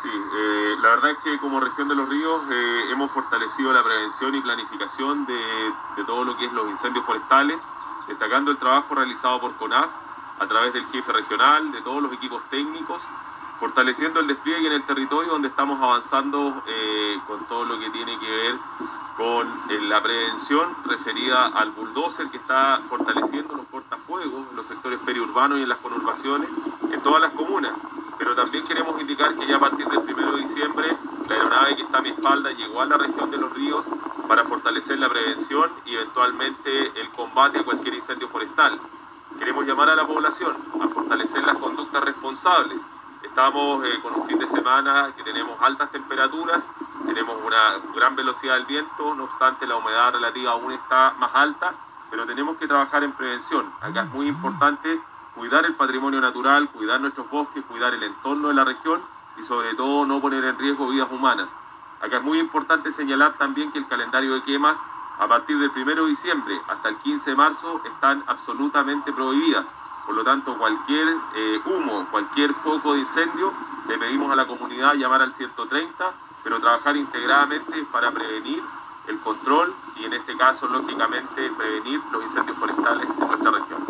Sí, la verdad es que como región de Los Ríos hemos fortalecido la prevención y planificación de todo lo que es los incendios forestales, destacando el trabajo realizado por CONAF a través del jefe regional, de todos los equipos técnicos, fortaleciendo el despliegue en el territorio donde estamos avanzando con todo lo que tiene que ver con la prevención referida al bulldozer que está fortaleciendo los cortafuegos en los sectores periurbanos y en las conurbaciones en todas las comunas. Pero también queremos indicar que ya a partir del 1 de diciembre la aeronave que está a mi espalda llegó a la región de Los Ríos para fortalecer la prevención y eventualmente el combate a cualquier incendio forestal. Queremos llamar a la población a fortalecer las conductas responsables. Estamos con un fin de semana que tenemos altas temperaturas, tenemos una gran velocidad del viento, no obstante la humedad relativa aún está más alta, pero tenemos que trabajar en prevención. Acá es muy importante cuidar el patrimonio natural, cuidar nuestros bosques, cuidar el entorno de la región y sobre todo no poner en riesgo vidas humanas. Acá es muy importante señalar también que el calendario de quemas a partir del 1 de diciembre hasta el 15 de marzo están absolutamente prohibidas. Por lo tanto, cualquier humo, cualquier foco de incendio, le pedimos a la comunidad llamar al 130, pero trabajar integradamente para prevenir el control y en este caso, lógicamente, prevenir los incendios forestales en nuestra región.